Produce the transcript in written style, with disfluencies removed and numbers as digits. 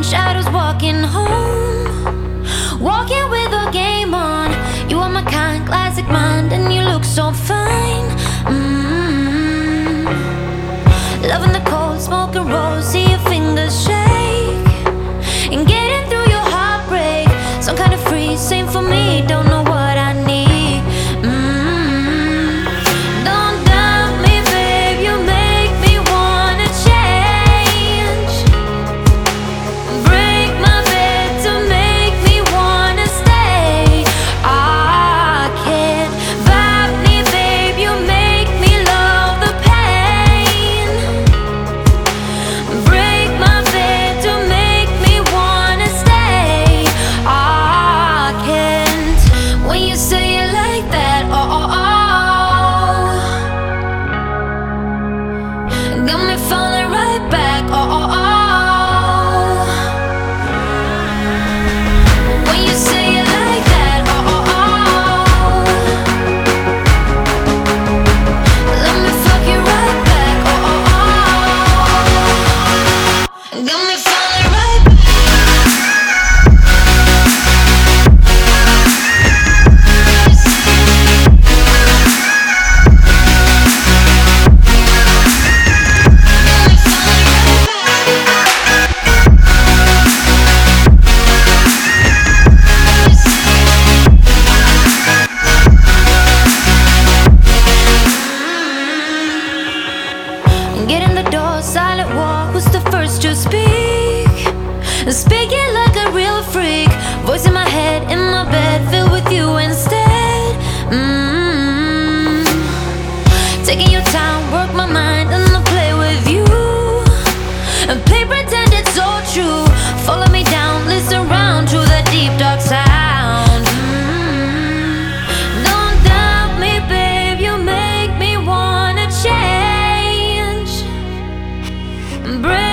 shadows walking home, walking with a game on. You are my kind, classic mind, and you look so fine. Loving the cold, smoking rose, see your fingers shake, and getting through your heartbreak. Some kind of free, same for me, don't know what I need. Don't doubt me, babe, you make me wanna change. Break my bed to make me wanna stay. I can't vibe me, babe, you make me love the pain. Break my bed to make me wanna stay. I can't. When you say it like that, got me falling right back, when you say it like that, let me fuck you right back, got me falling right back. Get in the door, silent walk, who's the first to speak? Speaking like a real freak, voice in my head, in my bed, filled with you instead. Taking your time, work my mind, and I'll play with you, and play pretend it's all true. Follow me down, listen round to the deep dark sound. Don't doubt me, babe, you make me wanna change. Break